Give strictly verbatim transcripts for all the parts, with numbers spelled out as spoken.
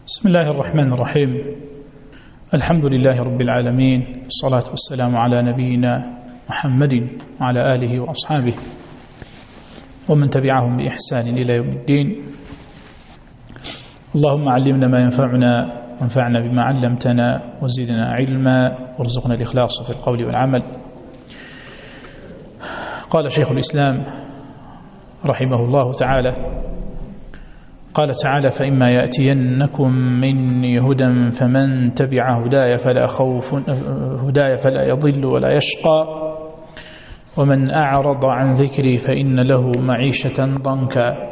بسم الله الرحمن الرحيم. الحمد لله رب العالمين، الصلاة والسلام على نبينا محمد وعلى آله وأصحابه ومن تبعهم بإحسان إلى يوم الدين. اللهم علمنا ما ينفعنا وانفعنا بما علمتنا وزدنا علما وارزقنا الإخلاص في القول والعمل. قال شيخ الإسلام رحمه الله تعالى: قال تعالى: فإما يأتينكم مني هدى فمن تبع هداي فلا خوف هداي فلا يضل ولا يشقى ومن أعرض عن ذكري فإن له معيشة ضنكا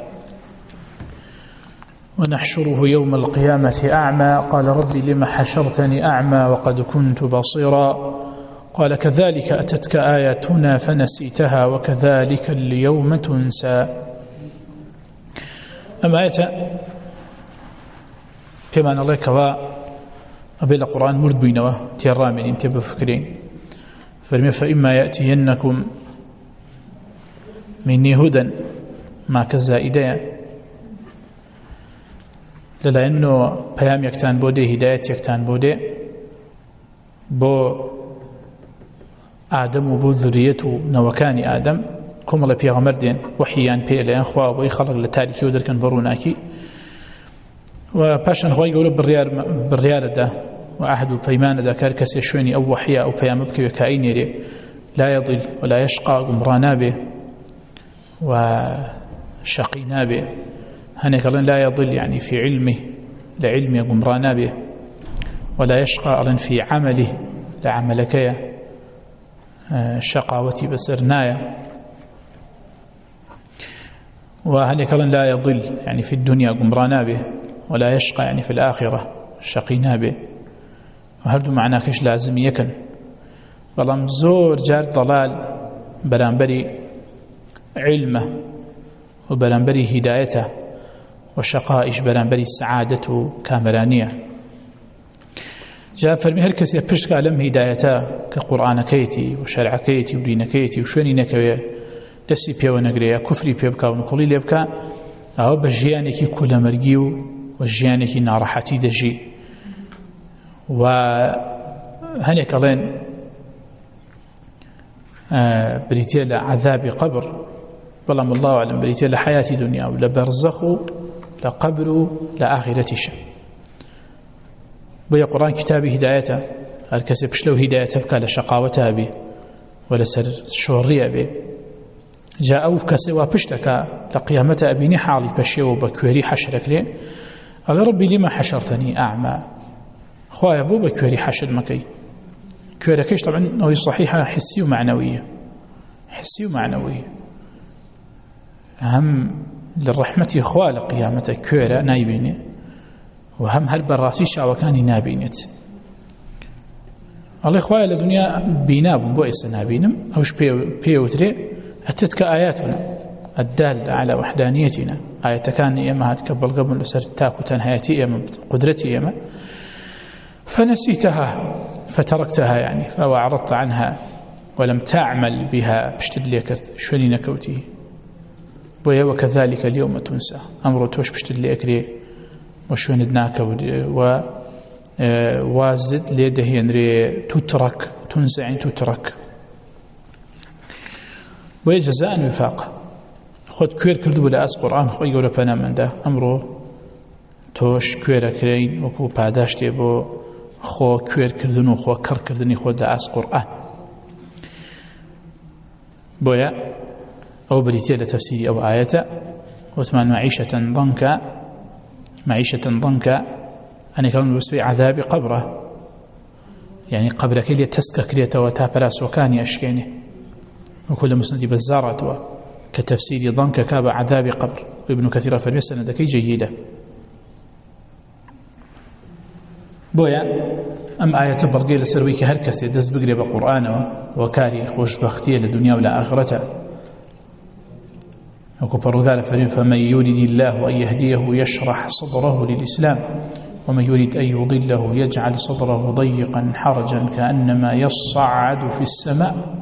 ونحشره يوم القيامة أعمى قال رب لم حشرتني أعمى وقد كنت بصيرا قال كذلك أتتك آياتنا فنسيتها وكذلك اليوم تنسى. أما آية كما نقول كوا أبي القرآن مرد بينه تيرامين انتبه فكرين فرمي فإما يأتينكم مني هدى ما كزائدة لأنه بيام يكتان بودي هداية يكتان بودي بو آدم وبو ذريته نوكان آدم كم الله بيغمر دين وحيان بيلين خوا ويخلق لتاريخي ودركن بروناكي وباشن خوا يقولوا بالريال بالريال ده وأحد البيمان ده كاركس يشوني أو وحيا أو بيام بكي وكاين يري لا يضل ولا يشقى قمرانا به وشقينا به هناك لا يضل يعني في علمه لعلمه قمرانا به ولا يشقى في عمله لعملك شقاوتي بسرنايا وهناك لا يضل يعني في الدنيا قمرانا به ولا يشقى يعني في الآخرة شقينا به وهردو معناه كش لازم يكن بلام زور جار ضلال برانبري علمه وبرانبري هدايته وشقائش برانبري سعادته كامرانية. جاء فرمي هركس يبشك علم هدايته كقرآن كيتي وشرع كيتي ودين كيتي وشوني نكوي دسي بيو نغريا كفري بيبكا ونقولي ليبكا أو بجيانكي كل مرجيو وجيانكي نارحتي دجي وهنيك لين آه بريتيل عذاب قبر بلام الله أعلم بريتيل حياة دنيا ولا برزخ لا قبر لا آخرة شيء بيا قرآن كتابي هدايته الكسب شلو هدايته بكا لشقاوتها به ولا سر شورية به جاء أو كسوا بشتكا لقيامة أبيني حالي بشي وبكوري حشرك لي قال ربي لما حشرتني أعمى خوايا بو بكوري حشر مكي كوركيش طبعا هو صحيحة حسي ومعنوية حسي ومعنوية هم للرحمة خواه لقيامة كورة نايبيني وهم هل براسي شاوكاني نابينت الله خوايا لدنيا بيناب بوئس نابينم أوش بيوتري أتتك آياتنا الدالة على وحدانيتنا آية كان إيما هتكبل قبل لسرتاك وتنهيتي إيما قدرتي إيما فنسيتها فتركتها يعني فأعرضت عنها ولم تعمل بها بشتد ليكرت شوني نكوتي بويا وكذلك اليوم تنسى أمر توش بشتد ليكري وشون دناك و وازد ليده ينري تترك تنسى يعني تترك ويجزاء وفاق خود كوير كردو بلا أس قرآن خو يقول بنا من ده أمره توش كوير كرين وكو باداشتي بو خو كوير كردنو خو كر كردني خود أس قرآن بويا أو بريتية لتفسير أو آية وثمان معيشة ضنكا معيشة ضنكا أن يكون بسبي عذاب قبره يعني قبرك اللي تسكك لي توتابراس وكان أشكيني وكل مسند بزارته كتفسير ضنك كاب عذاب قبر وابن كثير فرمي سندكي جيدة بويا أم آية برقية لسرويك هركسي دز بقري بقرآن وكاري خوش بختية للدنيا ولا آخرته وكبر ذلك فرمي فمن يريد الله أن يهديه يشرح صدره للإسلام ومن يريد أن يضله يجعل صدره ضيقا حرجا كأنما يصعد في السماء.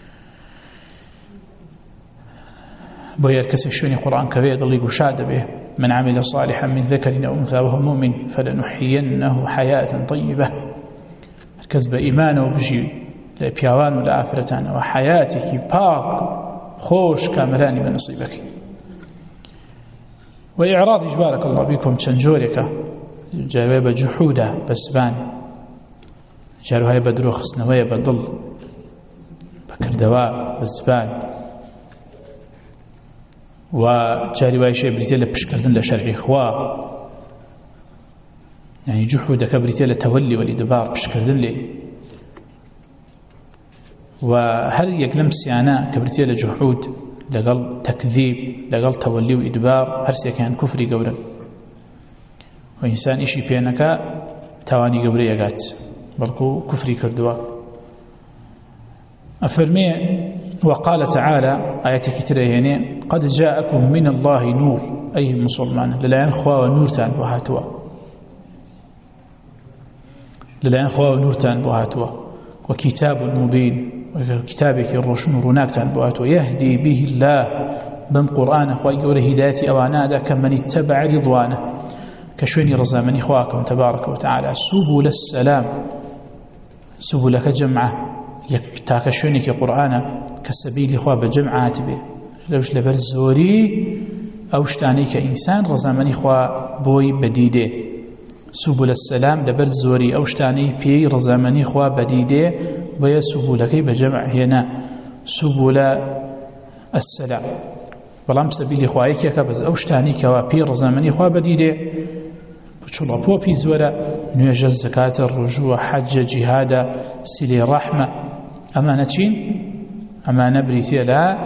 بۆ یار کەسێک شوێنی قورئان کەوێ دڵی گوشادە بێ من عمل صالحا من ذكر أو أنثى وهو مؤمن فلنحيينه حياة طيبة الكذب إيمان وبجي لبيوان ولا آفرتان وحياتك باق خوش كاملان بنصيبك وإعراض إجبارك الله بكم تنجورك جاوب جحودا بسبان جارو هاي بدروخ سنوية بدل بكردواء بسبان وجاري وايشي بريتيا لبشكردن لشرعي خوا يعني جحودك بريتيا لتولي والإدبار بشكردن لي وهل يقلم سيانا كبريتيا لجحود لقل تكذيب لقل تولي وإدبار هرسي كان كفري قولا وإنسان إشي بينك تواني قبري يقات بلكو كفري كردوا أفرمي وقال تعالى آياتك تريهني قد جاءكم من الله نور أي مسلمان للعين خوا نور تان بهاتوا للعين خوا نور تان بهاتوا وكتاب مبين وكتابك الرشن رناك تان بهاتوا يهدي به الله بم قرآن أخوة يقول هدايتي أوانا كمن اتبع رضوانه كشويني رزامني خواكم تبارك وتعالى سبل السلام سبلك جمعة يكتاكشوني كقرآن كسبيل خوا بجمعات به لوش لبرزوري أوشتاني كإنسان رزامني خوا بوي بديده سبل السلام لبرزوري أوشتاني بي رزامني خوا بديده بيا سبلك بجمع هنا سبل السلام بلام سبيل خوايك كبز أوشتاني كوا بي رزامني خوا بديده بچولا بو بي زورا نيجا زكاة الرجوع حج جهاد سلي رحمة أمانتين أمانة بريتيا لا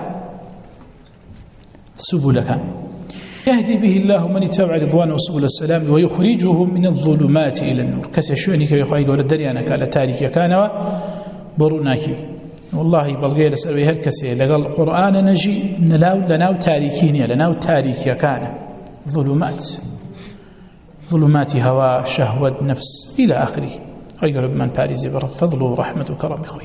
سبلك يهدي به الله من اتبع رضوانه وسبل السلام ويخرجهم من الظلمات إلى النور كسيشوني كي يخوي قول الدريانا كالا تاريخ يكانوا بروناكي والله بلغي لسألوي هالكسي لقال القرآن نجي نلاو لناو تاريخيني لناو تاريخ يكان ظلمات ظلمات هواء شهوة نفس إلى آخره غير من باريزي برب فضل ورحمة وكرم خوي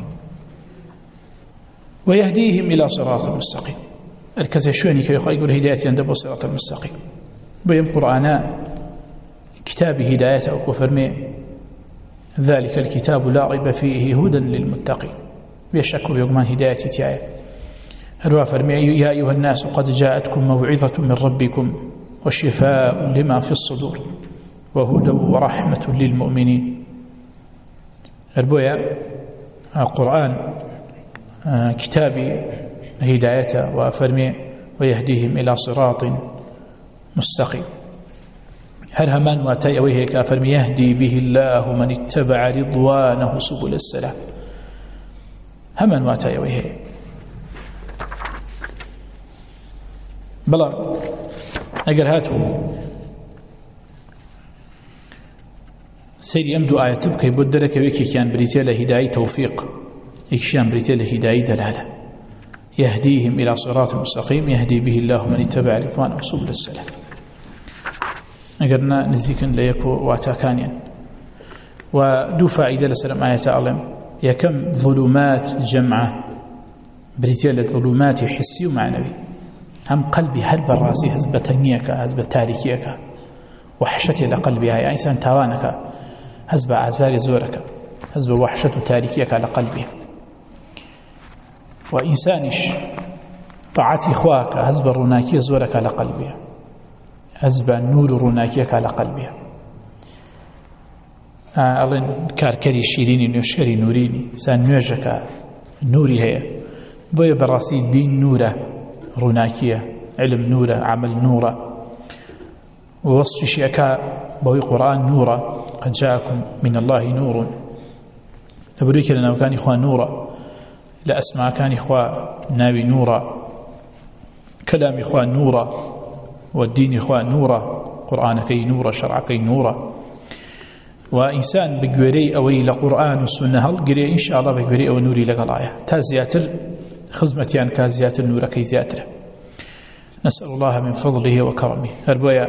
ويهديهم إلى صراط المستقيم الكسيشوني كي يقول هدايتي عند صراط المستقيم بين قرآن كتاب هدايته وكفرمي ذلك الكتاب لا ريب فيه هدى للمتقين بيشكر يقمان هدايتي تيايا هروا فرمي يا أيها الناس قد جاءتكم موعظة من ربكم وشفاء لما في الصدور وهدى ورحمة للمؤمنين البويا القرآن كتابي هدايته وفرمي ويهديهم إلى صراط مستقيم هل همان واتي أويه كافرمي يهدي به الله من اتبع رضوانه سبل السلام همان واتي أويه بلا أقل هاتوا سيري أمدو آية تبقى يبدلك ويكي كان بريتيا لهداية توفيق إكشان بريتيا لهداية دلالة يهديهم إلى صراط مستقيم يهدي به الله من اتبع رضوانه سبل السلام أقلنا نزيكا ليكو واتاكانيا ودو فائدة لسلام آية أعلم يا كم ظلمات جمعة بريتيا لظلمات حسي ومعنوي هم قلبي هل براسي هزب تنيك هزب تاريكيك وحشتي لقلبي هاي إنسان توانك هزب أعزار زورك هزب وحشة تاريكيك لقلبي وإنسانش طاعتي إخواك هزب روناكي زورك لقلبي هزب نور روناكيك لقلبي أظن كاركري شيريني نوشكري نوريني سان نوجك نوري هي بوي براسي دين نوره روناكية علم نورة عمل نورة ووصف شيئك بوي قرآن نورة قد جاءكم من الله نور نبريك لنا وكان إخوان نورة لأسماء كان إخوان ناوي نورة كلام إخوان نورة والدين إخوان نورة قرآن كي نورة شرع كي نورة وإنسان بقوري أوي لقرآن والسنة هل قري إن شاء الله بقوري أو نوري لقلايا تازياتر خزمتيان كازيات النور كي زياتره نسأل الله من فضله وكرمه هربويا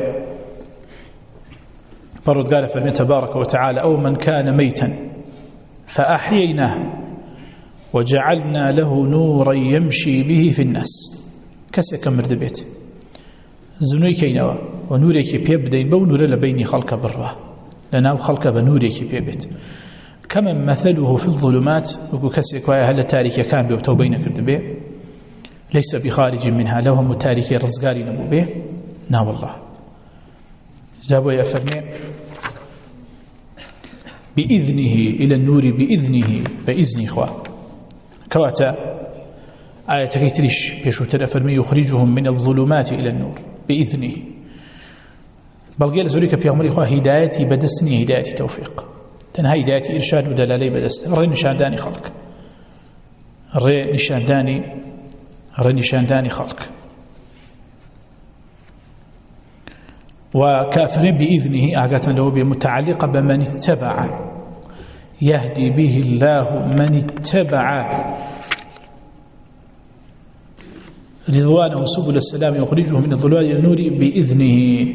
برد قال فرمي تبارك وتعالى أو من كان ميتا فأحييناه وجعلنا له نورا يمشي به في الناس كسي كم مرد بيت زنوي كينوا ونورێکی پێ بدەین بەو نورە لە بینی خەڵکە بڕوا لەناو خەڵکە بە نورێکی پێ بێت كمن مثله في الظلمات وكو كسيك ويا هل تاريخ كان بيو توبين كرد به ليس بخارج منها لهم تاريخ رزقاري نبو به نا والله جابوا يا فرمي بإذنه إلى النور بإذنه بإذن إخوة كواتا آية كيتريش بيشو فرمي يخرجهم من الظلمات إلى النور بإذنه بلغير زوريك بيغمري إخوة هدايتي بدسني هدايتي توفيق تنها هدايتي إرشاد ودلالي بدست ري نشانداني خلق ري نشانداني ري نشانداني خلق وكافرين بإذنه أعقاتنا له بمتعلقة بمن اتبع يهدي به الله من اتبع رضوانه سبل السلام يخرجه من الظلمات إلى النور بإذنه.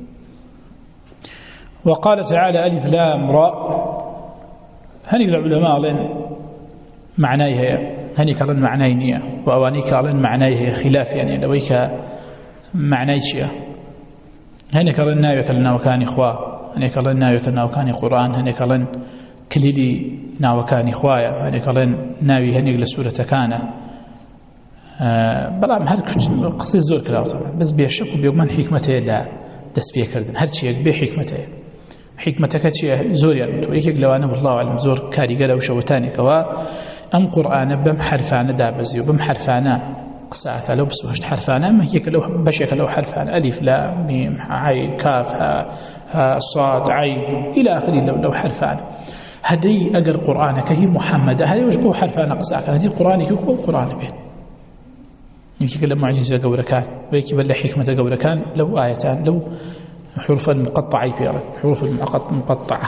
وقال تعالى ألف لام راء هني العلماء لن معناها هني كلن معناينية وأواني كلن معناها خلاف يعني لويك معنايشية هني كلن ناوي كلنا وكان إخوة هني كلن ناوي كلنا وكان قرآن هني كلن كليلي ناوي كان إخوايا هني كلن ناوي هني لسورة كان أه بلام هر قصي زور كلاو طبعا بس بيشك وبيقمن حكمته لا تسبيه كردن هر شيء بحكمته حكمتك شيء زور يعني تو يك لو انا والله اعلم زور كاريغلا وشوتاني كوا ام قران بم حرفانه دابزي وبم حرفانه قساك لو بس واش حرفانه ما هيك لو بشك لو حرفانه الف لام ميم عين كاف ها, ها صاد عين الى اخره لو لو حرفانه هدي اقر قرانك هي محمد هذه واش بو حرفانه قساك هذه قرانك هو قران به يمكن لما معجزه قوركان ويك بل حكمه قوركان لو ايتان لو حروف المقطعة بيرا حروف المقطعة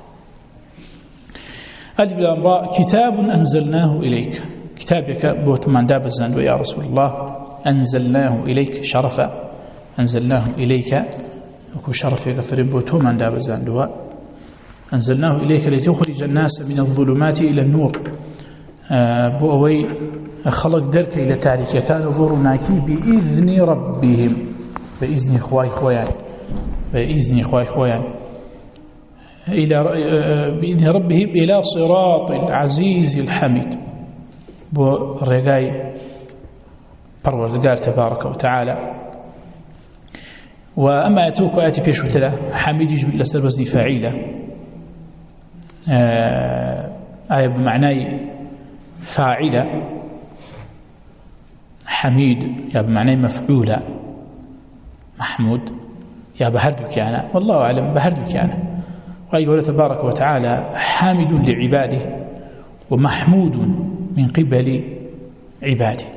ألف لام راء كتاب أنزلناه إليك كتابك بوت من داب الزندو يا رسول الله أنزلناه إليك شرفا أنزلناه إليك وكو شرف يغفر بوت من داب الزندو أنزلناه إليك لتخرج الناس من الظلمات إلى النور بوأوي خلق درك إلى تاريخ كانوا برناكي بإذن ربهم بإذن إخوائي إخوائي بإذن إخوائي إخوائي إلى بإذن ربهم إلى صراط العزيز الحميد بالرقاي پروردگار تبارك وتعالى. وأما أتوك آتي بيشو تلا حميد يجب لسر وزن فاعيلة آية بمعنى فاعلة حميد يا بمعنى مفعولة محمود يا بهردك أنا والله أعلم بهردك أنا. وأيها تبارك وتعالى حامد لعباده ومحمود من قبل عباده.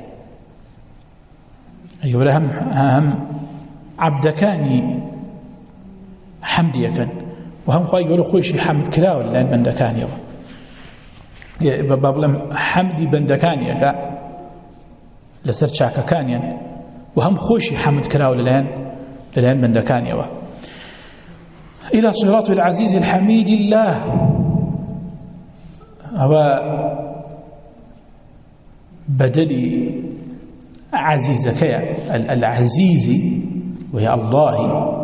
أيها لهم هم عبدكاني حمديكا وهم خواهي يقولوا خوشي حمد كلاو لأن بندكاني يا بابلم حمدي بندكاني كا لسر شاكا كانيا وهم خوشي حمد كلاو لأن لأن بندكاني إلى صراط العزيز الحميد الله هو بدل عزيزك العزيز وهي الله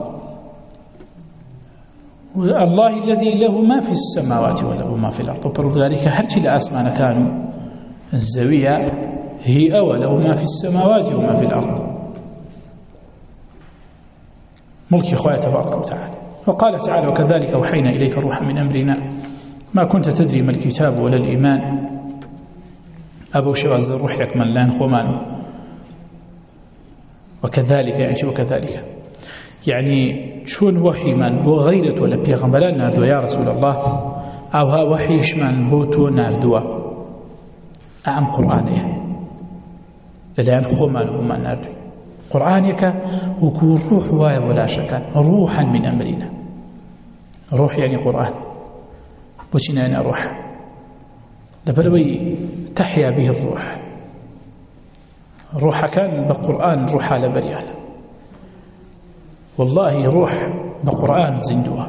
الله الذي له ما في السماوات وله ما في الأرض وبرد ذلك هرتي لأسمان كانوا الزاوية هي وله ما في السماوات وما في الأرض ملك إخوة تبارك وتعالى. وقال تعالى وكذلك أوحينا إليك روحا من أمرنا ما كنت تدري ما الكتاب ولا الإيمان أبو شواز الروح يكمل لان خمان وكذلك يعني وكذلك يعني شون وحي من بو غيرت ولا بيغمبران ناردو يا رسول الله أو ها وحيش من بوتو ناردو أم قرآنيه لان خمان وما ناردو قرآنك وكون روح واي ولا شك روحا من أمرنا روح يعني قرآن بوشنا أنا روح لبلوي تحيا به الروح روح كان بقرآن روح على بريانا والله روح بقرآن زندوها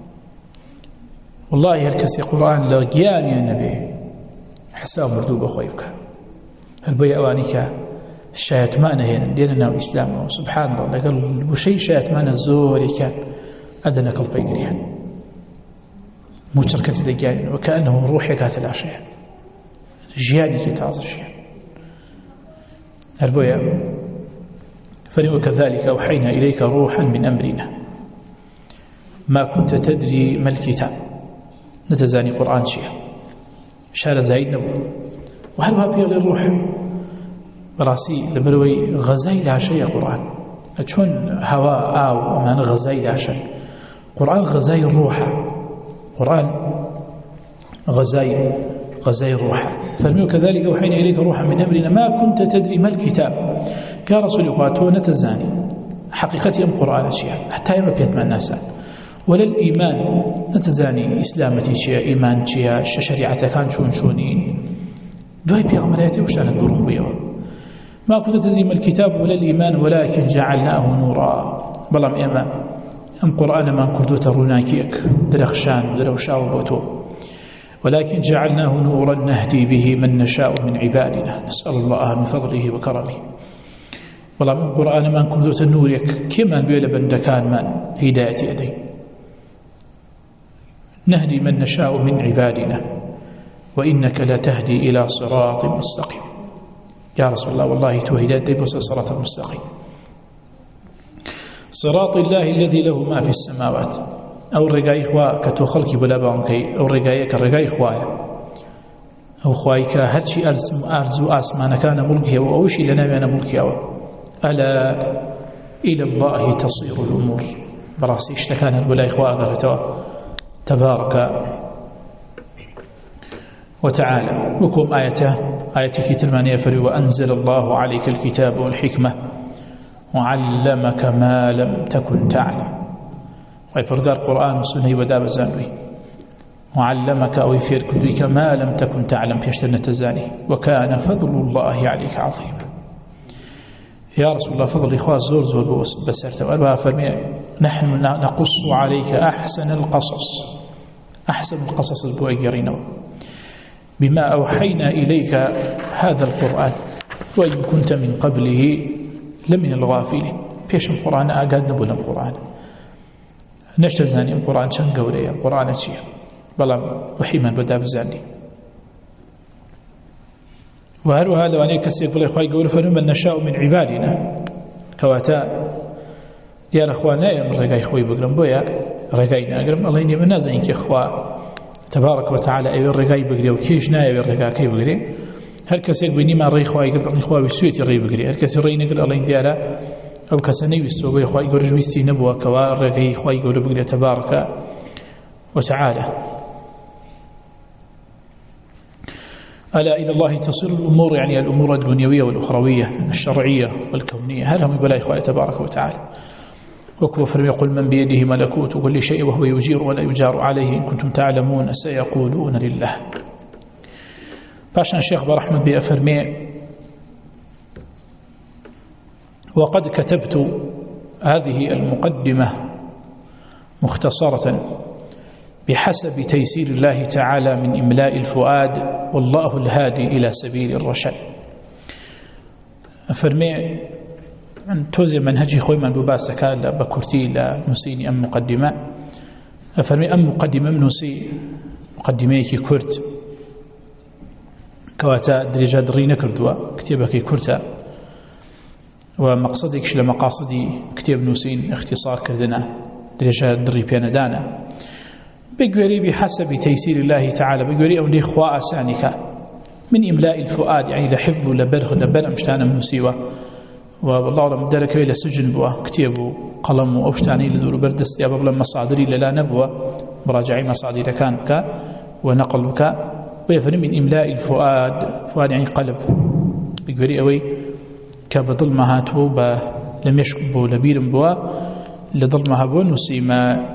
والله هالكسي قرآن لقيان يا نبي حساب مردوب أخويبك هل بي أوانيك شایەتمانە هێنن دێنە ناو ئیسلامەوە سبحان الله لەگەڵ وشەی شایەتمانە زۆری کان ئەدەنە کەڵپەی گریان موچڕکەتی دەگیانن وەکەئەنەهو ڕوحێک هاتە لاشەیان ژیانێکی تازەشیان هەر بۆیە فەرمی وكذلك أوحينا إليك روحا من أمرنا ما كنت تدري ما الكتاب نتزاني قرآن شيئا شار زايد نبو وهل وابي للروح براسي لبروي غزاي لا شيء قرآن أتشون هواء آو ومان غزاي لا شيء قرآن غزاي الروح قرآن غزاي غزاي الروح فالمي وكذلك أوحينا إليك روحا من أمرنا ما كنت تدري ما الكتاب يا رسول الله نتزاني حقيقتي أم قرآن شيئا حتى يما بيت مع الناس ولا الإيمان نتزاني إسلامتي شيئا إيمان شيئا شريعة كان شون شونين دوي بيغمرياتي وشان الدروم بيها ما كنت تدري ما الكتاب ولا الإيمان ولكن جعلناه نورا بلام إما أم قرآن ما كردو تروناكيك درخشان ودروشاو بوتو ولكن جعلناه نورا نهدي به من نشاء من عبادنا نسأل الله من فضله وكرمه بلام أم قرآن ما كردو تنوريك كما بيلا بندكان من هداية أدي نهدي من نشاء من عبادنا وإنك لا تهدي إلى صراط مستقيم يا رسول الله والله توهدات دي بس الصراط المستقيم صراط الله الذي له ما في السماوات أو الرقاء إخوة كتو خلقي بلا بانكي أو الرقاء كالرقاء إخوة أو خوايك هرشي أرزو آسمان كان ملكي وأوشي لنا بأنا ملكي ألا إلى الله تصير الأمور براسي اشتكان البلا إخوة قالتوا تبارك وتعالى وكم آيته آية كتلمان يفري وأنزل الله عليك الكتاب والحكمة وعلمك ما لم تكن تعلم ويفرقار القرآن والسنة وداب الزانوي وعلمك أو يفير كدوك ما لم تكن تعلم فيشتر نتزاني وكان فضل الله عليك عظيما يا رسول الله فضل إخوة زور زور بسرت وأربعة فرمي نحن نقص عليك أحسن القصص أحسن القصص البوئيرين بما أوحينا إليك هذا القرآن وإن كنت من قبله لمن الغافلين فيش القرآن أقاد نبونا القرآن نشتزاني القرآن شان قوريا القرآن شيء بلا وحيما بدا بزاني وهل هذا وأنا كسير بلا إخوة يقول فنمن نشاء من عبادنا كواتا ديال أخوانا يا من رقاي إخوي بقرم بويا رقاينا أقرم الله إني من نازعينك إخوة تبارك وتعالى أي الرقاي بقري وكيش نايا الرقاي كي بقري هل كسير بيني ما ري إخوة يقرم إخوة بسويتي ري بقري هل كسير ري نقل الله إندي على أو كسني بالسوق إخوة يقول جويستي نبوة كوا الرقاي إخوة يقول بقري تبارك وتعالى ألا إلى الله تصير الأمور يعني الأمور الدنيوية والأخروية الشرعية والكونية هل هم بلا إخوة تبارك وتعالى وكفر يقول من بيده ملكوت كل شيء وهو يجير ولا يجار عليه إن كنتم تعلمون سيقولون لله باشا الشيخ برحمة بأفرمي وقد كتبت هذه المقدمة مختصرة بحسب تيسير الله تعالى من إملاء الفؤاد والله الهادي إلى سبيل الرشاد أفرمي عن توزي منهجي خوي من بباسكا بكرتي لنسيني أم مقدمة أفرمي أم مقدمة من نسي مقدميكي كرت كواتا درجة درينا كردوا كتابكي كرتا ومقصدك لمقاصدي كتاب نسين اختصار كردنا درجة دري بياندانا بقولي بحسب تيسير الله تعالى بقولي أولي خواء سانك من إملاء الفؤاد يعني لحفظ لبرغ لبل أمشتانا من سيوة والله لم درك إلى سجن بوا كتابه قلم وأوشتاني لدور بردست يا بابلا مصادري للا نبوة مراجعي مصادر كانك ونقلك ويفرم من إملاء الفؤاد فؤاد يعني قلب بقولي أوي كبضل مهاتو لم يشكبوا لبير بوا لضل مهابو نسيما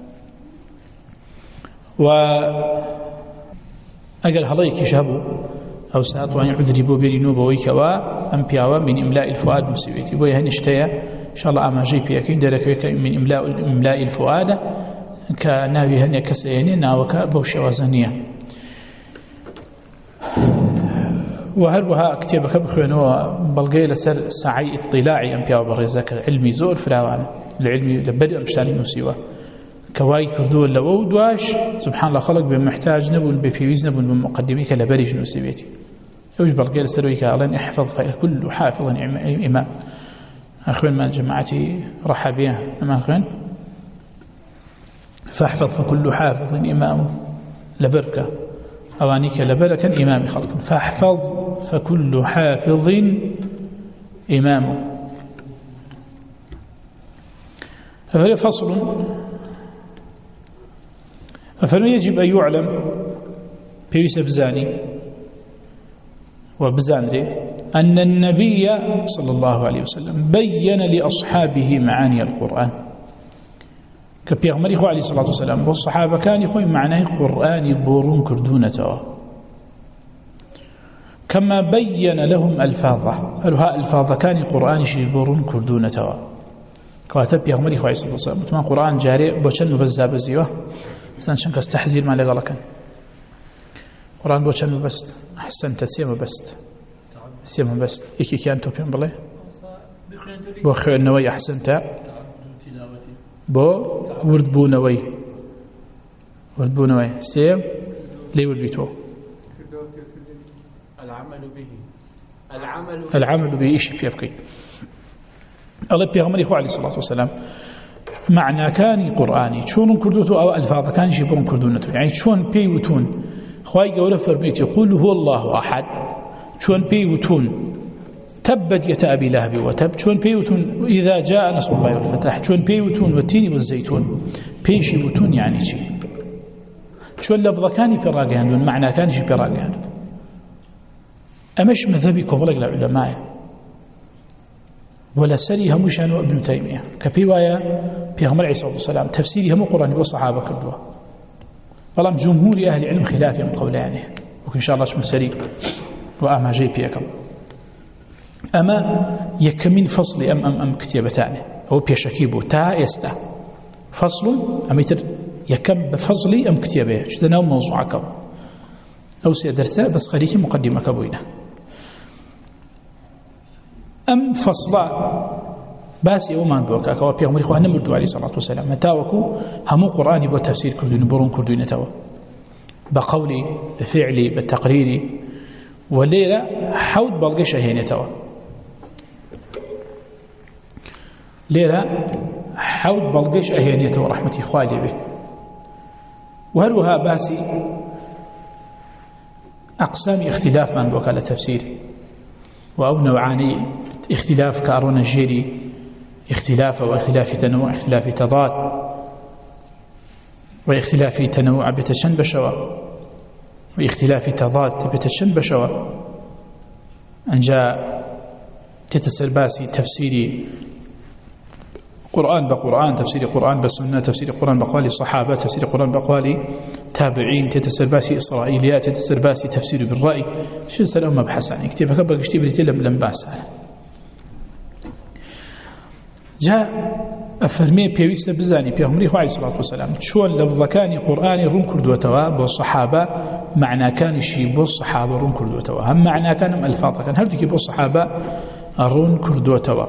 وأقل هلايك شابو أو ساطوا عن عذري بو بينو بويكوا أم بياوا من إملاء الفؤاد مسويتي بوي هنشتيا إن شاء الله أما جي بيا كين درك من إملاء إملاء الفؤاد كناوي هني كسيني ناوكا بوشة وزنية وهروها كتابك بخوانوا بلغي لسر سعي اطلاعي أنبياء بالرزاك علمي زور فراوان العلمي لبدء مشتاني نسيوه كواي كردو لو دواش سبحان الله خلق بمحتاج نبون بفيوز نبون بمقدميك لبرج نسيبيتي يوج بلغي لسرويك أعلن احفظ فكل حافظ إمام أخوين ما جماعتي رحبية ما أخوين فاحفظ فكل حافظ إمام لبركة أوانيك لبركة إمام خلق فاحفظ فكل حافظ إمام فهذا فصل فلو يجب أن يعلم بيس بزاني وبزانري أن النبي صلى الله عليه وسلم بين لأصحابه معاني القرآن كبيغمري خو عليه الصلاة والسلام والصحابة كان يخوي معناه القرآن بورون كردونته كما بين لهم ألفاظه هلها ألفاظ كان القرآن شي بورون كردونته كاتب بيغمري خو عليه الصلاة والسلام مثل القرآن جاري بوشن بزاب زيوه مثلا شنك استحزير ما لقى لكن قرآن بوشن بست أحسنت سيما بست سيما بست إيكي كان توبين بلي بو خير نوي أحسنت بو ورد بو نوي ورد بو نوي سيم لي ورد بيتو العمل به العمل العمل به إيش بيبقي الله بيغمري خو عليه الصلاة والسلام معنى كان قرآني شون كردوته أو ألفاظ كان يجيبون كردونته يعني شون بيوتون خواي قوله فرميت يقول هو الله أحد شون بيوتون تبت يتا أبي لهب وتب شون بيوتون إذا جاء نصر الله والفتح شون بيوتون والتين والزيتون بيش يوتون يعني شيء شون لفظ كان يبراغيان معنى كان يبراغيان أمش مذهبي كبلغ العلماء ولا سري همشان ابن تيمية كبيوايا بيغمر عيسى عليه السلام تفسيري هم قرآن والصحابة كردوا والله جمهور أهل العلم خلافهم قولانه وإن شاء الله شو سري وأما جي بيكم أما يكمن فصل أم أم أم كتابتان أو بيشكيبو تا يستا فصل أم يتر يكم بفصل أم كتابه جدنا موضوعك أو سيدرسا بس خليك مقدمة كبوينة أم فصلا باسي أومان بوكا كوا بيغمري خواه نمردو عليه الصلاة والسلام متاوكو همو قرآني بو تفسير كردون برون كردون تاو بقولي بفعلي بالتقريري والليلة حود بلغش هين تاو ليلة حود بلغش هين تاو رحمتي خوالي به وهلوها باسي أقسام اختلاف من بوكا لتفسير وأو نوعاني اختلاف كارون الجيري اختلاف واختلاف تنوع اختلاف تضاد واختلاف تنوع بتشن بشوى واختلاف تضاد بتشن بشوى أن جاء تتسلباسي تفسيري قرآن بقرآن تفسير قرآن بسنة تفسير قرآن بقوالي الصحابة تفسير قرآن بقوالي تابعين تتسلباسي إسرائيليات تتسلباسي تفسير بالرأي شو سلام مبحث عنه كتير بكبر كتير لم لم باس عنه جاء أفرمي بيويس بزاني بيغمري عليه الصلاة والسلام شون لفظ كان قرآن رون كردوتوا بالصحابة معنى كان شيء بالصحابة رون كردوتوا هم معنى كان ألفاظ كان هردك بالصحابة رون كردوتوا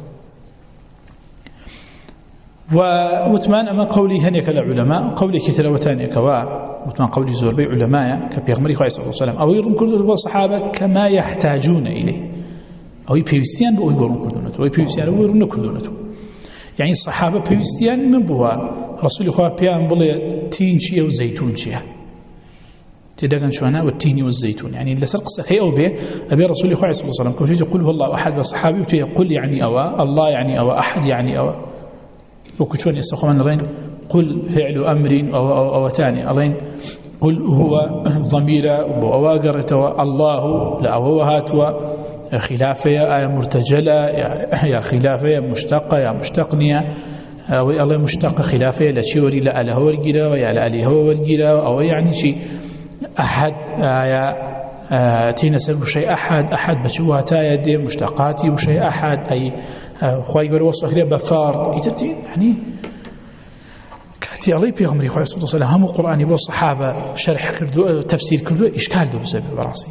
ووتمان أما قولي هنيك العلماء قولي كتلوتاني كوا وتمان قولي زوربي علماء كبيغمري عليه الصلاة والسلام أو يرون كردوتوا بالصحابة كما يحتاجون إليه أو يبيوستيان بأو يبورون كردونته أو يبيوستيان أو يرون كردونته يعني الصحابة بيوستيان نبوها رسول الله بيان بلي تين شيء وزيتون شيء تدقن شوانا والتين والزيتون يعني اللي سرقصك هي أو بيه أبي رسول الله صلى الله عليه وسلم كوشي يقول هو الله أحد وصحابي ويقول يعني أوا الله يعني أوا أحد يعني أوا وكشون يستخدمون الرين قل فعل أمر أو أو أو تاني الرين قل هو ضمير أواقرة الله لا هو هاتوا خلافة يا مرتجلة يا خلافة يا مشتقة يا مشتقنية أو الله مشتق خلافة لا شيء وري لا له ورجيرة ويا لا عليه هو ورجيرة أو يعني شيء أحد يا تينا سر شيء أحد أحد بشوها تايد مشتقاتي وشيء أحد أي خواي بروصف كده بفار يترتين يعني كاتي الله بيغمري خوي صلى الله عليه وسلم هم القرآن والصحابة شرح كردو تفسير كردو إشكال دو بسبب براسي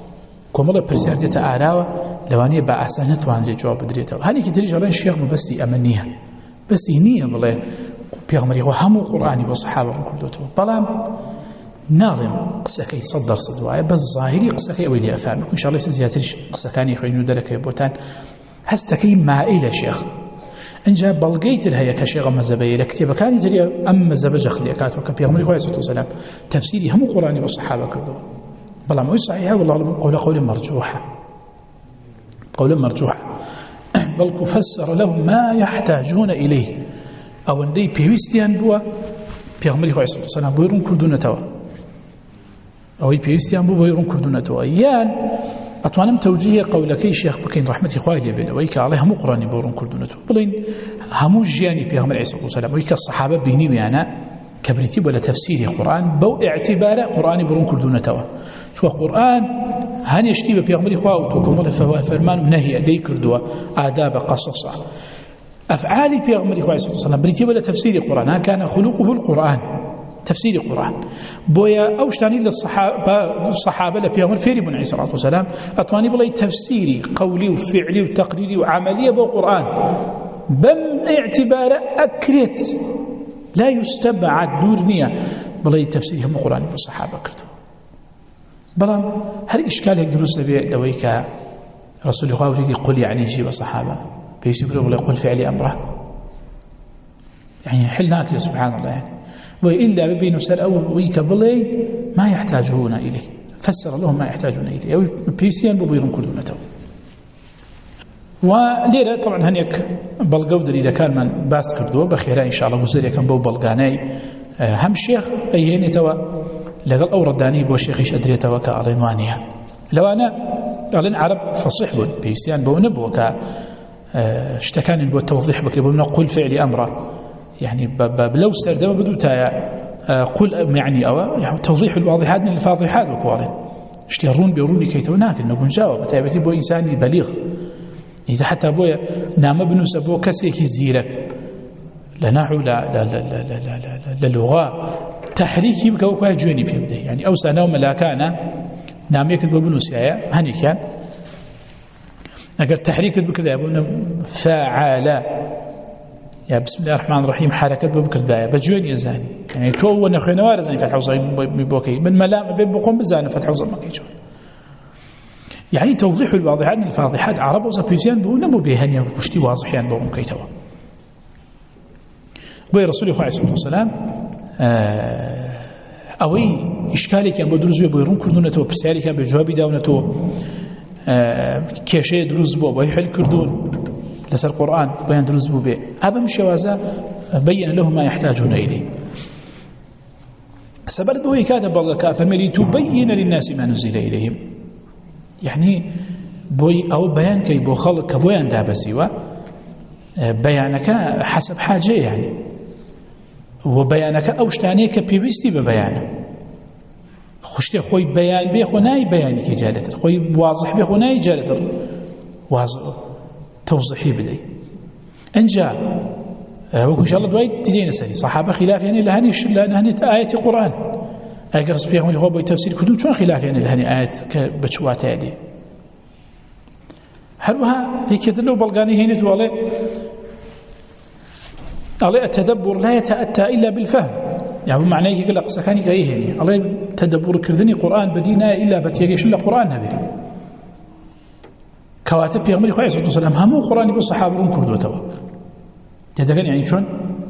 کۆمەڵە پرسیار دێتە ئاراوە لەوانەیە بە ئاسان نەتوانرێت جواب بدرێتەوە. هەرێکی تریش ئەڵێن شێخ بەستی ئەمە نییە، بەستی نییە بڵێ پێغەمبەری خوا هەموو قورئانی بۆ سەحابە ڕوون کردوتەوە، بەڵام ناڵێم قسەکەی سەد دەرسەد وایە، بەس ظاهری قسەکەی ئەوەی لێ ئەفهمێ. ئینشاءڵڵا ئێستا زیاتریش قسەکانی خوێنین و دەرەکەوێ بۆتان. هەستەکەی مائیلە شێخ. اینجا بەڵگەی تر هەیە کە شێخ مەذهبەیە لە کتێبەکانی تریە ئەم مەذهبە جەخت دەکاتەوە کە پێغەمبەری خوا عەلەیهی سەلام تەفسیری هەموو قورئانی بۆ سەحابە کردووە، بەڵام ئەوەی صحیحە والله قول قول مرجوحة قول مرجوحة بل فسر لهم ما يحتاجون إليه أو أندي بيوستيان بوا بيغمري خواه صلى الله عليه وسلم بويرون كردونة توا أو بيوستيان بوا بويرون كردونة توا يان أتوانم توجيه قولكي شيخ بكين رحمة خواه لبين ويك عليه همو قراني بورون كردونة توا بلين همو جياني بيغمري صلى الله عليه وسلم ويك الصحابة بيني ويانا كبرتي ولا تفسير قرآن بو اعتبار قرآن برون كردونة توا شو قرآن هن يشتي بيغمري خواه وتوكم فهو فرمان ونهي لي كردوا آداب قصصا أفعال بيغمري خواه صلى الله عليه وسلم بريتي ولا تفسير قرآن كان خلقه القرآن تفسير القرآن بويا أوشتاني للصحابة الصحابة لبيغمر فيري بن عليه الصلاة والسلام أتواني بلاي تفسيري قولي وفعلي وتقريري وعملية بو قرآن بم اعتبار أكرت لا يستبعد دورنيا بلاي تفسير هم قرآن بالصحابة كردوا بلام هل إشكال هيك دروس به لويك رسول الله وريدي قل يعني جيب الصحابة بيسيبوا ولا يقول فعلي أمره يعني حلناك سبحان الله يعني وإلا ببين سر أو ويك بلاي ما يحتاجون إليه فسر لهم ما يحتاجون إليه أو بيسيان ببيرون كردونته وليرة طبعا هنيك بلغودر إذا كان من باس كردوه بخيرا إن شاء الله وزير كان بو بلغاني هم شيخ أيهين توا لقل أو رداني بو شيخيش أدريتوا كألينوانيا لو أنا ألين عرب فصيح بود بيسيان بو نبو كا اشتكان بو التوضيح بكري بو نقول فعلي أمره يعني بلو سردما بدو تايا قل يعني أو يعني توضيح الواضحات من الفاضحات وكوالين اشتيرون بيروني كيتو ناكل نقول جاوب تايبتي بو إنساني بليغ إذا حتى أبويا نام بنوس أبوه كسيكي زيرك لنحو لا لا لا لا لا لا لا للغة تحريك يبقى وكا جوني بيبدأ يعني أوسع نوم لا كان نام يكد بنوس يا هني كان أقر تحريك بكذا يبون فاعل يا بسم الله الرحمن الرحيم حركة بكذا بجوني زاني يعني تو ونخي نوار زاني فتح وصاي ببوكي من ملام بيبقون بزاني فتح وصاي ما كيجون يعني توضيح الواضحات من الفاضحات عرب وزبيزيان بو نمو بيهنيا وكشتي واضحيان بو كيتوا بو رسول الله صلى الله عليه وسلم اوي اشكالي كان بدروز بو يرون كردونته وبرسالي كان بجوابي داونته كيشه دروز بو بو يحل كردون لسر القرآن بيان دروز بو بي ابا مشوازا بين لهم ما يحتاجون اليه سبرد بو كاتب الله كافر ملي تبين للناس ما نزل اليهم يعني بوي أو بيان كي بو خلق كبويان دابسيوا بيانك حسب حاجة يعني وبيانك أوشتاني كبيبستي ببيانه خشتي خوي بيان بي خناي بياني كي جالتر خوي واضح بي خناي جالتر واضح توضيحي بدي انجا وكو شاء الله دوايت تدين سري صحابة خلاف يعني لهني لهني آية القرآن اگر سبيغمري هو بو تفسير كدو شلون خلاف يعني لهني آيات كبچوات عليه هروها هيك دلو بلغاني هينت والله الله التدبر لا يتأتى إلا بالفهم يعني معناه يقول لك سكاني كاي هني الله تدبر كردني قرآن بدينا إلا بتيجيش إلا قرآن نبي كواتب بيغمري خواه صلى الله عليه وسلم همو قرآن بالصحابة كردو توا تدقن يعني شلون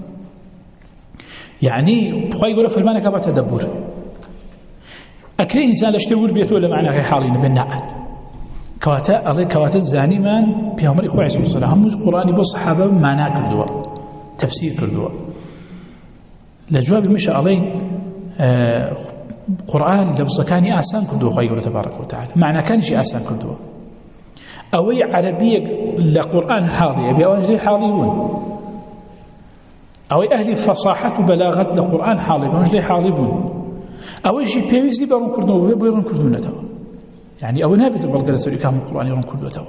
يعني خواه يقول فرمانك أبا تدبر أكرين إنسان لاشتغل بيته ولا معناه حالين بالنعل كواتا الله كواتا الزاني من بيغمري خواه صلى الله عليه وسلم همو قرآن بالصحابة معناه كردو تفسير كردو لجواب مش عليه آه قرآن لفظ كان آسان كردو خواه يقول تبارك وتعالى معنى كان شيء آسان كردو أوي عربية لقرآن حاضي أبي أوانجلي حاضيون أوي أهل فصاحة وبلاغة لقرآن حاضي أوانجلي حاضيون أوي شي بيوزي بارون كردو بيرون كردو نتوا يعني أو نابد البلغة لسوري كامل القرآن يرون كردو نتوا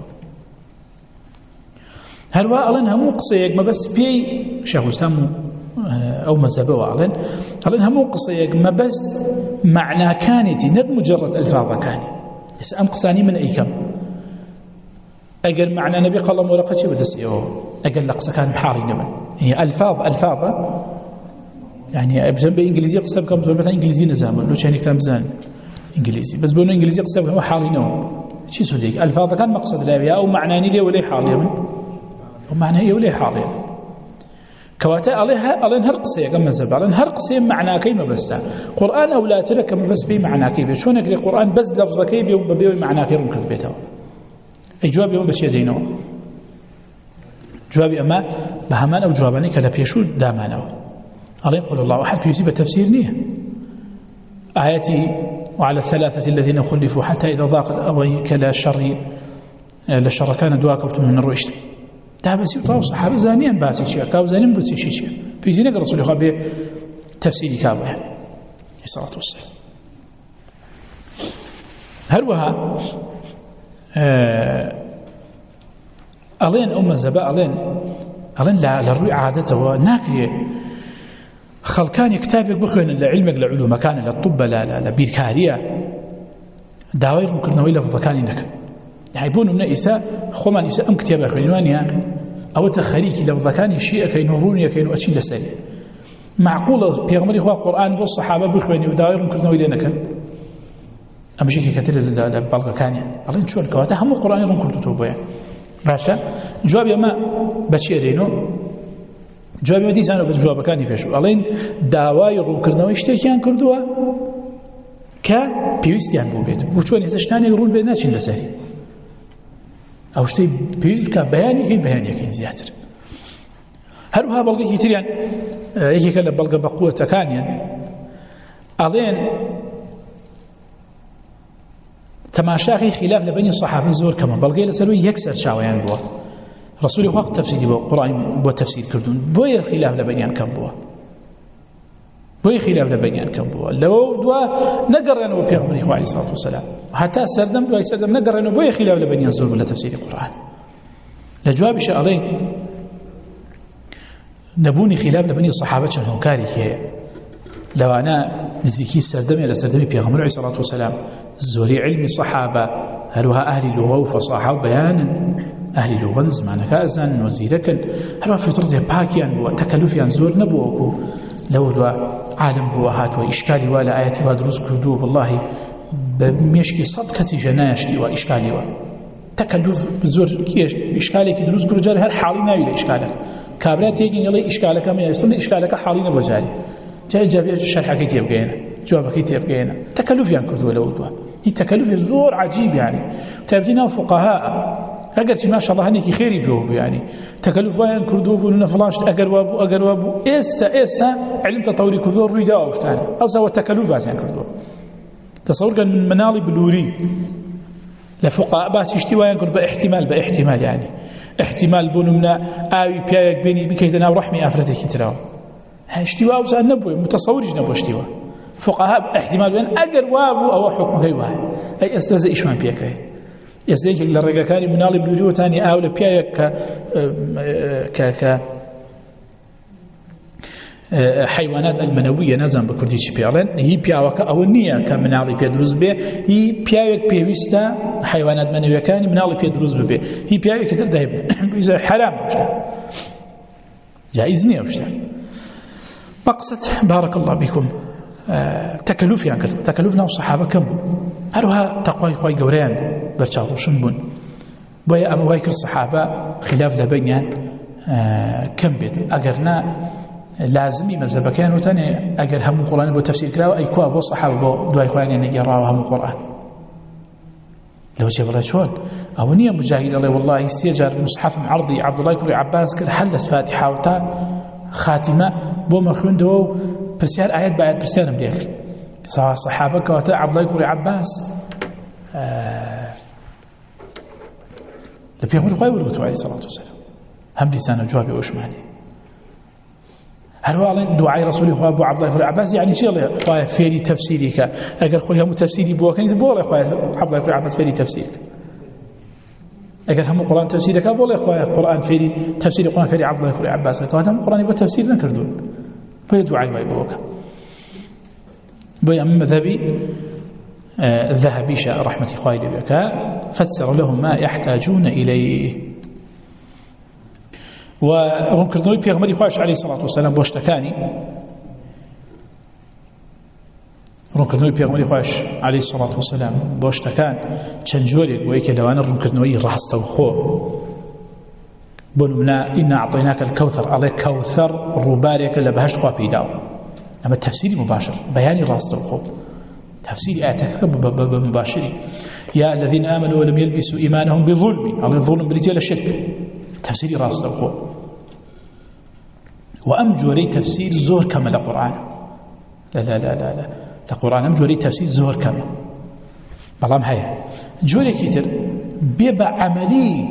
هل وألن همو قصيك ما بس بي شيخ وسامو أو مذهبه ألن ألن همو قصيك ما بس معنى كانتي ند مجرد ألفاظ كاني ئێستا ئەم قسانی من ئەیکەم ئەگەر معنى نەبێ قەڵەم وەرەقە چێ بەدەستیەوە ئەگەر لە قسەکان حاڵی نەبن هي ئەلفاظ ئەلفاظە يعني بجنب إنجليزي قصة بكم زور مثلا إنجليزي نزامن لو كان يكتب زان إنجليزي بس بقولنا إنجليزي قصة بكم حالينه شيء سوديك الفاظ كان مقصد لا أو معناني لي ولا حالي من أو معناه ولا حالي كواتا عليها على نهر قصية كم زب على نهر قصية معناه كيما بس قرآن أو لا ترى كم بس بي معناه كيف شو نقرأ القرآن بس لفظ كيف وببي معناه كيف ممكن بيته أي جواب يوم بشيء دينه جواب أما بهمان أو جوابني كلا بيشود دامانه الله يقول الله أحد بيجيب التفسير نية آياتي وعلى الثلاثة الذين خلفوا حتى إذا ضاقت أويك لا شر لا شر كان دواكبتم من الرشد ده بس يطلع صحابة زانيا باسي شيء كاو زانيا بس شيء شيء بيجي نقرأ رسول الله بتفسير كابه عليه الصلاة والسلام هروها ألين أم الزباء ألين ألين لا للرؤية عادته وناكري خلقان كتابك بخوين لعلمك لعلوم كان للطب لا لا لبيركارية داوير ممكن ويلا فضكاني نك يحبون من إساء خمان إساء أم كتابة خلوانيا أو تخليك لفضكاني شيء كي نوروني كي نؤتشين لسالي معقولة بيغمري هو القرآن بالصحابة بخوين وداوير ممكن ويلا نك أمشي كتير للبلغة كاني الله نشوف الكواتا هم القرآن يرون كل توبه باشا جواب يما بتشيرينو جواب يدي سانو بس جواب كاني فيشو الله داوای ڕووکردنەوەی شتێکیان کردووە کە پێویستیان بۆ بێت بۆ چۆن هێزە شتانێک ڕوون بێت ناچین لەسەری ئەو شتەی پێویست بکە بەیانێکی بەیانێکی زیاتر هەروها بەڵگەیەکی تریان یەکێکە لە بەڵگە بەقووەتەکانیان ئەڵێن تەماشاغی خلاف لە بینی سەحابە زۆر کەمە بەڵگەی لەسەروی یەک سەرچاوەیان بووە رسول الله تفسيري بالقرآن بو تفسير كردون بو خلاف لبيان كم بو بو خلاف لبيان كم بو لو دوا نقرأنا وبيغمري عليه الصلاة والسلام حتى سردم دوا سردم نقرأنا بو خلاف لبيان زور ولا تفسير القرآن لجواب شاء نبوني خلاف لبني الصحابة شنو كاري كي لو أنا نزيكي سردم إلى سردمي بيغمري عليه الصلاة والسلام زوري علمي صحابة هلوها أهل اللغة وفصاحة بيانا أهل اللغة زمانە کازان وەزیرەکەن هەروە فطرتێ پاکیان بووە تەکەلوفیان زۆر نەبووەکو لەو دووە عالم بووە هاتووە ئیشکالی وا لە ئاەتی وا دروست کردووە واللهی بە مێشکی سەد کەسیژە نایەشتیوە ئیشکالیوە تەکەلوف زۆر ئیشکالێکی دروست کرد جارێ هەر حاڵی ناوی لە ئیشکالەکە کابرا تێگەین یەڵێ ئیشکالەکە مێستن ئیشکالەکە حاڵی نەبووە جارێ جارێ جابێ شەرحەکەی تێبگەێنە جوابەکەی تێبگەێنە تەکەلوفیان کردووە لەو دووە هی تەکەلوفی زۆر عەجیب یعنی تابعی ناو فقەها اگر چی ما شاء الله هنيك خيري بيو يعني تكلف وين كردو بون فلانش اگر وابو اگر وابو استا استا علم تطوري كردو رويدا وشتانه او سوى التكلف واسان كردو تصور كان من منالي بلوري لفقهاء باس اشتوى ينكر باحتمال باحتمال يعني احتمال بون من اوي بياك بيني بكيتنا ورحمي افرتك تراو اشتوى او سان نبوي متصورش نبو اشتوى فقهاء احتمال وين اگر وابو او حكم كيوا اي استاذ ايش ما بيك يسيك للرجال كان منالي بلوجو تاني أو لبيا ك ك ك حيوانات المنوية نزم بكردي شبيالن هي بياوك أو النية كمنالي بيدروز به هي بياوك بيوستا حيوانات منوية كان منالي بيدروز به هي بياوك كتر دايب إذا حرام وشتا جائز نية وشتا مقصد بارك الله بكم تكلف يعني تكلفنا الصحابة كم هروها تقوى قوي جوريان برشاو شنبون بويا أما وايكر الصحابة خلاف لبينيان كم بيت أجرنا لازمي مذهب كان وتاني أجر هم القرآن بو تفسير كلاو أي كوا بو صحابة بو دواي خواني نجراو هم القرآن لو جاب الله شون أو نية مجاهد الله والله سيجر مصحف عرضي عبد الله كوري عباس كل حلت فاتحة وتا خاتمة بو مخون دو برسيار آيات بعد برسيار مليكر صحابة كواتا عبد الله كوري عباس لبيغمر خواه ورغتو عليه الصلاة والسلام هم لسان جوابي وشماني هل هو دعاء رسول الله ابو عبد الله بن عباس يعني شيء الله خواه فيري تفسيرك اگر خواه هم تفسيري بو كان بو الله خواه عبد الله بن عباس فيري تفسيرك اگر هم قرآن تفسيرك بو الله خواه قرآن فيري تفسير القرآن فيري عبد الله بن عباس كان هم قرآن بو تفسير نكردون بو دعاء ما يبوك بو ام مذهبي الذهبي شاء رحمة خالد بك فسر لهم ما يحتاجون إليه. ورونكردنەوەی پێغمبەری خواش عليه الصلاة والسلام بۆ شتەکانی ڕوونکردنەوەی پێغمبەری خواش عليه الصلاة والسلام بۆ شتەکان چەند جۆرێک بۆ یەکێ لەوانە ڕوونکردنەوەی ڕاستەوخۆ بۆ نمونە ئینا ئەعطەیناکە الکەوثەر ئەڵێ کەوثەر ڕووبارێکە لە بەهەشت خوا پێداوە. ئەمە تەفسیری مباشر بەیانی ڕاستەوخۆ تفسير آياتك بمباشري يا الذين آمنوا ولم يلبسوا إيمانهم بظلم أو الظلم برجال الشرك تفسير راس الخو وأم جوري تفسير زور كما لقرآن لا لا لا لا لا القرآن أم جوري تفسير زور كما بلام هيا جوري كتير بيبع عملي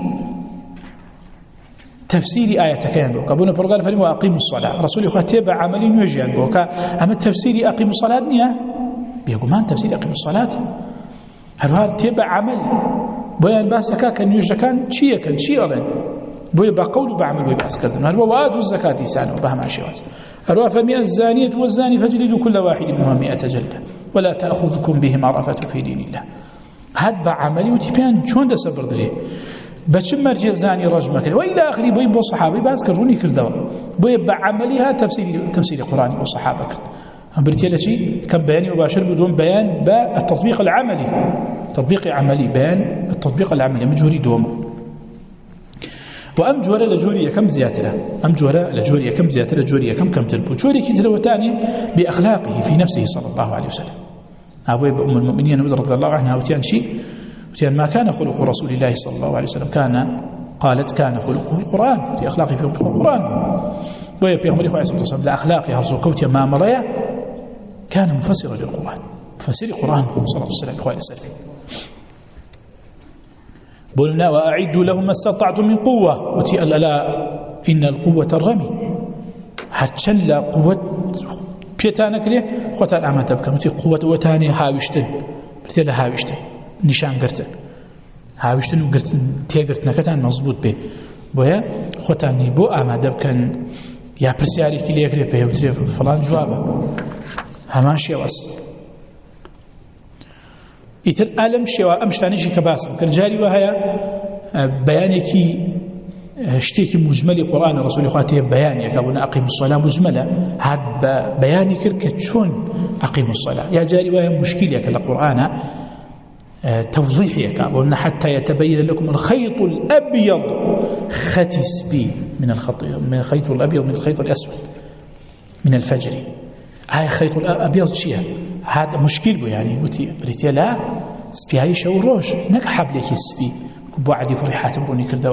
تفسير آياتك ينبوك أبونا برقال فلم وأقيموا الصلاة رسول الله تبع عملي نوجي ينبوك أما التفسير أقيموا الصلاة نيا بيقومان تفسير أقيم الصلاة هروها تبع عمل بيان باسكا كان يجكان شيء كان شيء ألين بيا بقول وبعمل بيا بأس كردن هروها وآتوا الزكاة سانوا بهم عشواز هروها فمئة الزانية والزاني فاجلدوا كل واحد منهم مئة جلدة ولا تأخذكم بهما رأفة في دين الله هاد بعملي وتبيان شون ده سبر دري بچم مرجع زاني رجمك وإلى آخره بيا بو صحابي باز كروني كردوا بيا بعملها تفسير تفسير قرآني وصحابة كرد بريتيلا شيء كم بياني مباشر بدون بيان بالتطبيق العملي تطبيق عملي بيان التطبيق العملي مجهوري دوم وأم جورا لجورية كم زيادة أم جورا لجورية كم زيادة لجورية كم كم تلبو جوري كتلو تاني بأخلاقه في نفسه صلى الله عليه وسلم أبوي أم المؤمنين رضي الله عنها وتيان شيء وتيان ما كان خلق رسول الله صلى الله عليه وسلم كان قالت كان خلقه القرآن في أخلاقه في القرآن ويا بيغمري خواه صلى الله عليه وسلم لأخلاقه هرسوكوتيا ما مريا كان مفسرا للقرآن مفسر القرآن صلى الله عليه وسلم إخواني السلام قلنا وأعدوا لهم ما استطعتم من قوة وتي ألا إن القوة الرمي حتشل قوة بيتانك ليه خوتان أما تبكى وتي قوة وتاني هاوشتن برتي هاوشتن نشان قرتن هاوشتن وقرتن تي قرتن كتان مضبوط به بويا خوتاني بو أما دبكن يا برسياري كي ليكري به وتري فلان جوابه همان شێوەس ئیتر ئالەم شێوە ئەم شتانەیشی کە باسم کرد جاری وهەیە بەیانێکی شتێکی مجمەلی قورئانی ڕەسوولی خوا تێ بەیانێکە بوون ئەقیم الصەلا مجمەلە هات بە بەیانی کرد کە چۆن ئەقیم الصەلا یا جاری وهەیە مشکلێکە لە قورئانە توضيحيك وأن حتى يتبين لكم الخيط الأبيض خط سبيل من الخط من الخيط الأبيض من الخيط الأسود من الفجر هاي خيط الأبيض شيء هذا مشكل بو يعني وتي بريتيا لا سبيعي شو روج نك حبلك السبي بعد يكون ريحات بروني كردوا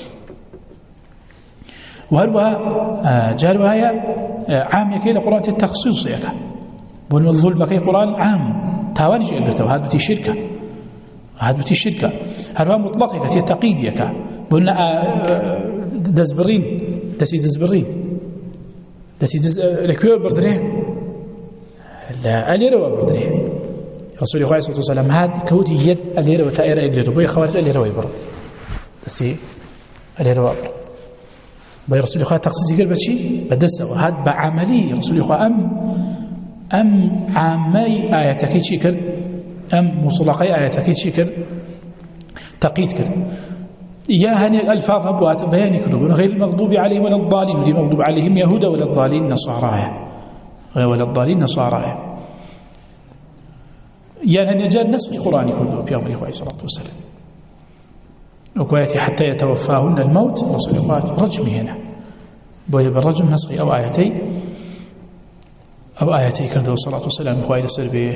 وهلوها جاروا هي عام يكي لقرآن التخصيص يكا بون الظلم كي قرآن عام تاواني جي قرتوا هذا بتي شركة هذا بتي شركة هلوها مطلقة كتي تقييد يكا بون دزبرين دسي دزبرين دسي دز لكيو بردريه لا أليروا بردريه رسول الله صلى الله عليه وسلم هاد كودي يد أليروا تائرة إجريتو بوي خوارج أليروا يبرو دسي أليروا بر بوي رسول الله تخصيصي قال بشي بدسوا هاد بعملي رسول الله أم أم عامي آياتكي شكر أم مصلقي آياتكي شكر تقيد كر يا هني الألفاظ أبوات بياني كذبون غير المغضوب عليهم ولا الضالين ودي مغضوب عليهم يهودا ولا الضالين نصارايا ولا الضالين نصارايا يعني هني جاء نسخ القرآن كله في أمر إخوة عليه الصلاة والسلام وكواتي حتى يتوفاهن الموت رسول الله رجمي هنا بوي بالرجم نسخ أو آياتي أو آياتي كرده الصلاة والسلام إخوة عليه السلام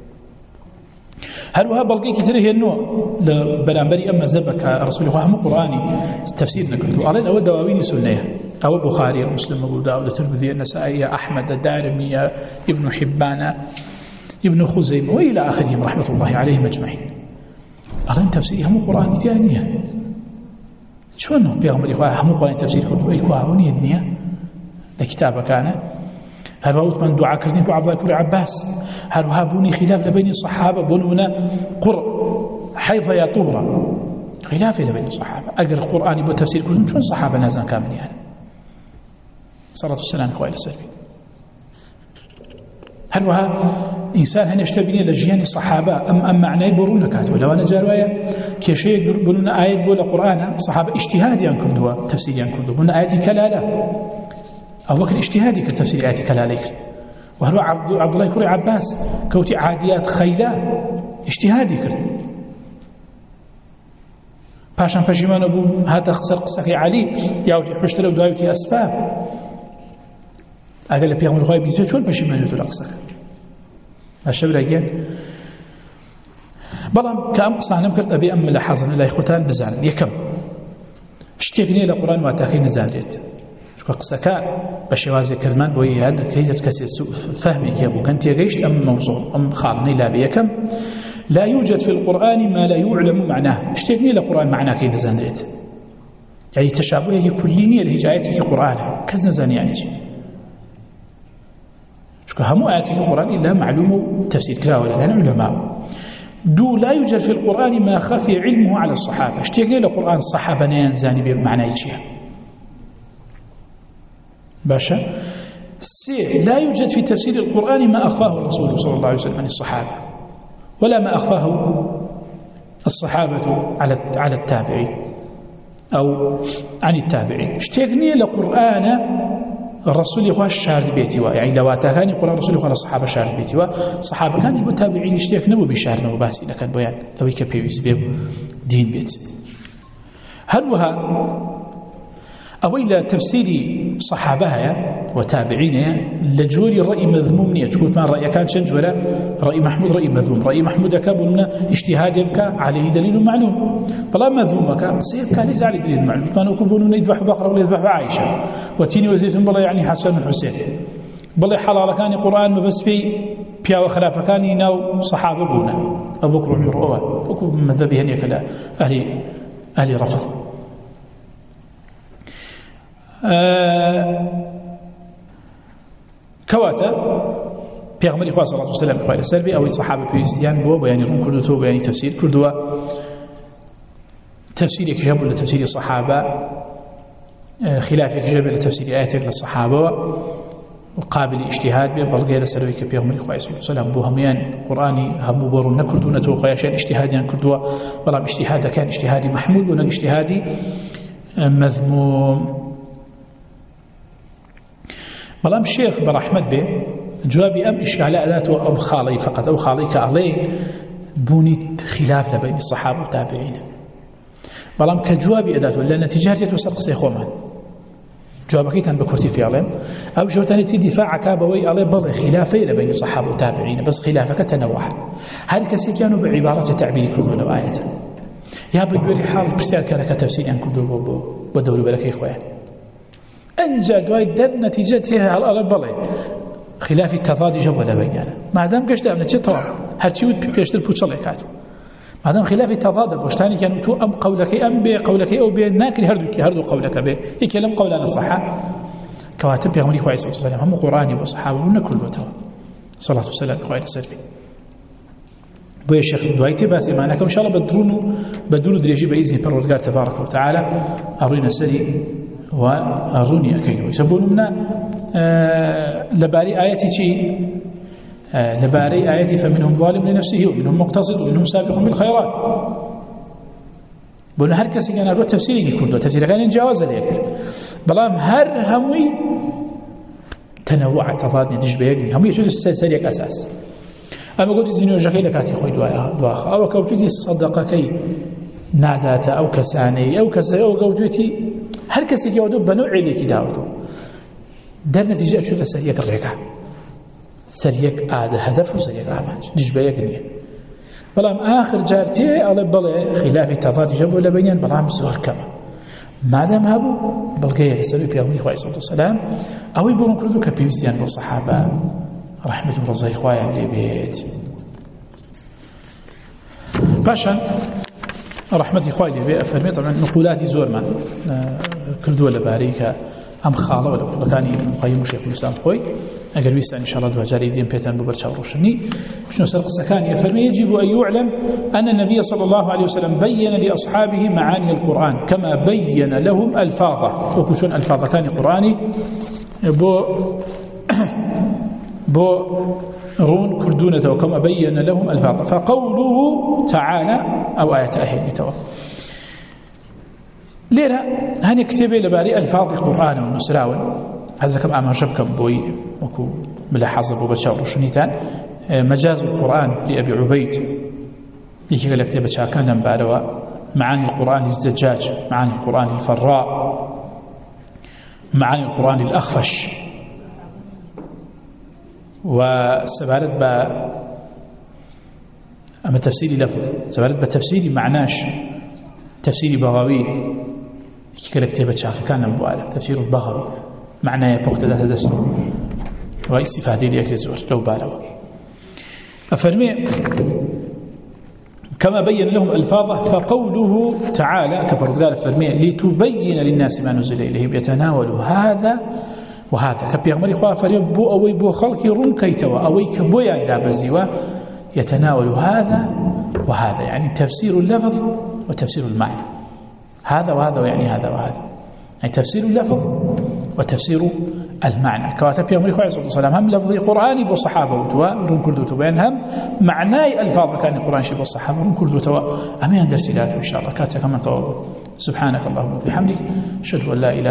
هل وها بلقي كثير هي النوع بلانبري أما زبك رسول الله هم قرآني تفسيرنا كله أرين أول دواوين سنة أو البخاري المسلم أبو داود الترمذي النسائي أحمد الدارمي ابن حبان ابن خزيمة وإلى آخرهم رحمة الله عليهم أجمعين أرين تفسيري هم قرآني تانية شلون بيغمر هم قرآني تفسير كله إيكواهوني الدنيا لكتابة كان هل وقت من دعاء كردين بو عبد الله بن عباس هل وهابوني خلاف لبين الصحابة بنونا قر حيث يا طهرة خلاف لبين الصحابة أقر القرآن بتفسير كردين شون صحابة نازان كامل يعني صلاة والسلام قوائل السلبي هل وها إنسان هن يشتبهني لجيان الصحابة أم أم معناه برون كاتو لو أنا جاروايا كشيء يقولون آية بولا قرآن صحابة اجتهادي عن كردوا تفسيري عن كردوا بنا آية كلالة أو وقت اجتهادي كتفسير آية كلالة وهو عبد عبد الله كوري عباس كوتي عاديات خيلا اجتهادي كرد باشان بجيمان أبو هذا خسر قصة علي ياوتي حشتر ودايوتي أسباب أقل بيغم الغاية بيزبط شو البجيمان يوتو لقصة الشبر أجين بلام كأم قصة نمكرت أبي أم لحظن الله إخوتان بزعل يكم اشتيقني لقرآن واتاكي نزاليت شكو قصة كان بشوازي كرمان بوي هاد كيدت كسي فهمي كيابو كنت يقيشت أم موضوع أم خالني لا بيكم لا يوجد في القرآن ما لا يعلم معناه اشتيقني لقرآن معناه كي نزاليت يعني تشابهه كليني الهجاية في قرآن كز نزاني يعني شكو همو آيات في القرآن إلا معلوم تفسير كلا ولا لأن علماء دو لا يوجد في القرآن ما خفي علمه على الصحابة اشتيق لي لقرآن الصحابة نينزاني بمعنى يجيها باشا سي لا يوجد في تفسير القرآن ما أخفاه الرسول صلى الله عليه وسلم عن الصحابة ولا ما أخفاه الصحابة على على التابعين أو عن التابعين اشتيقني لقرآن الرسول يخوى الشارد بيتي وا يعني لو كان يقول الرسول يخوى الصحابة شارد بيتي وا الصحابة كانوا يجبوا تابعين يشتيك نبو بشارد نبو باسي لكن بيان لو يكبيويس بيو دين بيت هل وها أولا تفسير صحابها وتابعين لجوري رأي مذموم نية تقول ما رأي كان شنجولا رأي محمود رأي مذموم رأي محمود كابلنا اجتهادك عليه دليل معلوم فلا مذمومك قصير كان ليس عليه دليل معلوم ما نقولون يذبح بقرة ولا يذبح عائشة وتيني وزيتهم بالله يعني حسن الحسين بالله حلال كان القرآن ما بس في بيا وخلافة كان يناو صحابة بونا أبو بكر وعمر وعمر وكم مذهبي هني كلا أهل أهل رفض آه كواتا پیغمبر خدا صلی الله علیه و سلم خوای سربی او صحابه پیوستیان بو بیان رون کردو بیان تفسیر کردو تفسیر یک جاب ولا تفسیر الصحابه خلاف یک جاب ولا تفسیر آيات للصحابه وقابل اجتهاد به بلغه لسروي كبيغمبر خدا صلی الله علیه و سلم بو هميان قراني هم بورو نكردو نتو خوياشان اجتهاديان كردو بلا اجتهاد كان اجتهادي محمود ولا اجتهادي مذموم بلام الشيخ برحمت به جوابي أم إشكالات أو خالي فقط أو خالي كعلي بوني خلاف لبين الصحابة والتابعين بلام كجوابي أداته لأن تجارة وسرق سيخومان جوابك يتن بكرتي في علم أو جوتاني دفاع كابوي علي بل خلافي لبين الصحابة والتابعين بس خلافك تنوع هل كسي كانوا بعبارة تعبير كردو لو آية يا بقولي حال برسال كان كتفسير عن كردو بدور بلك إخوان أنجا دواي در نتيجتها على بلي خلاف التضاد جولا بيانا ما دام قشت أمنا شيء طوال هرشي ود بيشتر بوصل كاتو ما دام خلاف التضاد بوشتاني كانوا تو أم قولك أم بي قولك أو بي ناكل هردوك هردو قولك بي يكلم قولنا صحة كواتب يغمري خواه صلى الله عليه وسلم هم قرآني وصحابه ونكل بطوا صلاة والسلام خواه السلبي بو الشيخ دوايتي باسي معناك إن شاء الله بدرونو بدرونو دريجي بإذن پروردگار تبارك وتعالى أروينا سري وأروني أكيدو يسبون منا آه لباري آياتي شيء آه لباري آياتي فمنهم ظالم لنفسه ومنهم مقتصد ومنهم سابق بالخيرات بقولنا هر كسي كان أروا تفسيري كردو تفسيري كان ينجاوز ليكتر بلام هر هموي تنوع تضاد ندش بيقني هموي يشوف السريك أساس أما قلت زينيو جاكي لكاتي خوي دواخ أو كوتوتي الصدقة كي ناداتا أو كساني أو كسي أو قوتوتي هر کسی جوادو بنوعی لیکی داوتو در نتیجه شده سریک الرقع سریک آده هدف و سریک آمانج دجبه یک نیه بلام آخر جارتي على بلا خلاف تضاد جبوا لبيان بلام زور كما مادام هبو بلقيه لسلوي بيغمي خواه صلى الله عليه وسلم أو يبون كردو كبيوستيان والصحابة رحمة ورزاي خواه لبيت باشا رحمة إخواني في أفرمي طبعا نقولاتي زور من كردوا لباريك أم خالة ولا كل كان مقيم شيخ الإسلام خوي أجل ويستان إن شاء الله دوا جاري دين بيتان ببرشا وروشني شنو سرق سكان يفرمي يجب أن يعلم أن النبي صلى الله عليه وسلم بين لأصحابه معاني القرآن كما بين لهم ألفاظه وكشون ألفاظه كان قرآني بو بو رون كردونة وكما بين لهم الفاظ فقوله تعالى أو آية أهل يتوا ليرة هني كتبه لباري الفاظ القرآن والنسراون هذا كم أمر شبكم بوي وكو ملاحظة وبشار وشنيتان مجاز القرآن لأبي عبيد يجي قال كتابة شاكان لنباروا معاني القرآن الزجاج معاني القرآن الفراء معاني القرآن الأخفش وسبارت ب أما تفسيري لفظ سبارت بتفسيري معناش تفسيري بغوي يجي قال كتابة شاكان لنباروا تفسير البغوي معناه يبقى ذات دستور واستفادة ليك الزور لو باروا أفرمي كما بين لهم ألفاظه فقوله تعالى كفرد قال فرمي لتبين للناس ما نزل إليهم يتناول هذا وهذا كبيغمري خواه فريب بو أوي بو خلقي رون كيتوا أوي كبويا دابزيوا يتناول هذا وهذا يعني تفسير اللفظ وتفسير المعنى هذا وهذا يعني هذا وهذا يعني تفسير اللفظ وتفسير المعنى كواتب يوم عليه الصلاة والسلام هم لفظي قرآني بالصحابة وتوا رون كل دوتوا بين هم معناي الفاظ كان القرآن شيء بالصحابة رون كل دوتوا أمين درسيلاته إن شاء الله كاتب كمان سبحانك اللهم وبحمدك أشهد أن لا إله